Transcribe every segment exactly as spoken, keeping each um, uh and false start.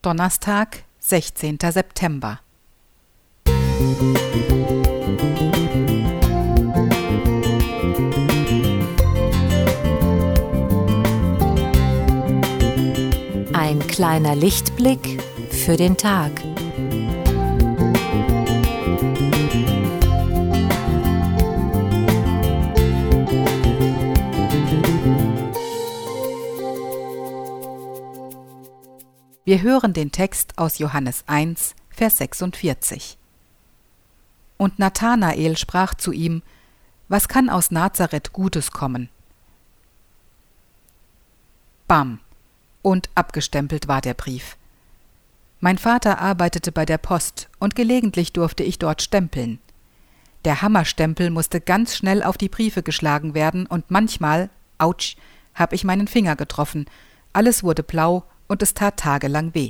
Donnerstag, sechzehnter September. Ein kleiner Lichtblick für den Tag. Wir hören den Text aus Johannes eins, Vers sechsundvierzig. Und Nathanael sprach zu ihm: Was kann aus Nazareth Gutes kommen? Bam! Und abgestempelt war der Brief. Mein Vater arbeitete bei der Post und gelegentlich durfte ich dort stempeln. Der Hammerstempel musste ganz schnell auf die Briefe geschlagen werden und manchmal, ouch, hab ich meinen Finger getroffen. Alles wurde blau und es tat tagelang weh.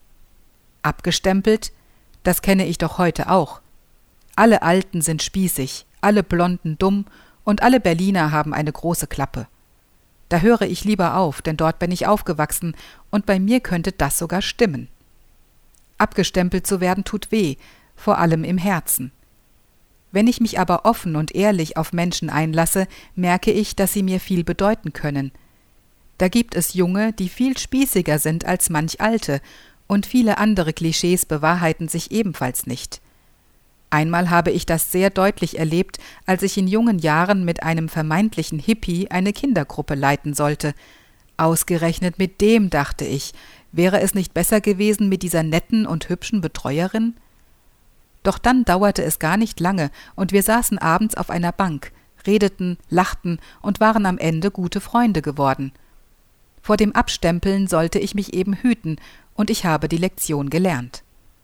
Abgestempelt, das kenne ich doch heute auch. Alle Alten sind spießig, alle Blonden dumm und alle Berliner haben eine große Klappe. Da höre ich lieber auf, denn dort bin ich aufgewachsen und bei mir könnte das sogar stimmen. Abgestempelt zu werden tut weh, vor allem im Herzen. Wenn ich mich aber offen und ehrlich auf Menschen einlasse, merke ich, dass sie mir viel bedeuten können. Da gibt es Junge, die viel spießiger sind als manch Alte, und viele andere Klischees bewahrheiten sich ebenfalls nicht. Einmal habe ich das sehr deutlich erlebt, als ich in jungen Jahren mit einem vermeintlichen Hippie eine Kindergruppe leiten sollte. Ausgerechnet mit dem, dachte ich, wäre es nicht besser gewesen mit dieser netten und hübschen Betreuerin? Doch dann dauerte es gar nicht lange, und wir saßen abends auf einer Bank, redeten, lachten und waren am Ende gute Freunde geworden. Vor dem Abstempeln sollte ich mich eben hüten, und ich habe die Lektion gelernt.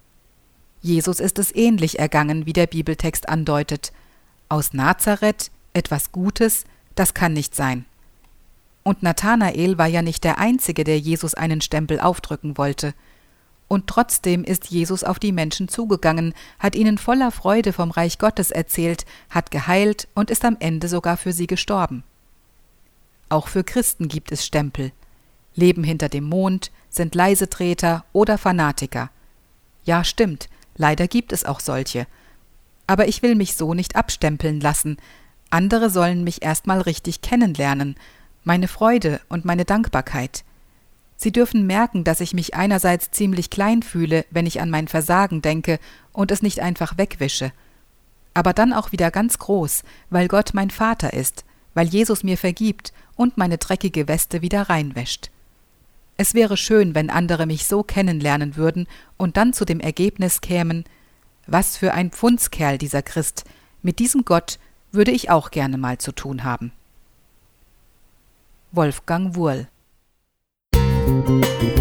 Jesus ist es ähnlich ergangen, wie der Bibeltext andeutet. Aus Nazareth etwas Gutes, das kann nicht sein. Und Nathanael war ja nicht der Einzige, der Jesus einen Stempel aufdrücken wollte. Und trotzdem ist Jesus auf die Menschen zugegangen, hat ihnen voller Freude vom Reich Gottes erzählt, hat geheilt und ist am Ende sogar für sie gestorben. Auch für Christen gibt es Stempel. Leben hinter dem Mond, sind Leisetreter oder Fanatiker. Ja, stimmt, leider gibt es auch solche. Aber ich will mich so nicht abstempeln lassen. Andere sollen mich erstmal richtig kennenlernen, meine Freude und meine Dankbarkeit. Sie dürfen merken, dass ich mich einerseits ziemlich klein fühle, wenn ich an mein Versagen denke und es nicht einfach wegwische. Aber dann auch wieder ganz groß, weil Gott mein Vater ist, weil Jesus mir vergibt und meine dreckige Weste wieder reinwäscht. Es wäre schön, wenn andere mich so kennenlernen würden und dann zu dem Ergebnis kämen: Was für ein Pfundskerl dieser Christ, mit diesem Gott würde ich auch gerne mal zu tun haben. Wolfgang Wurl.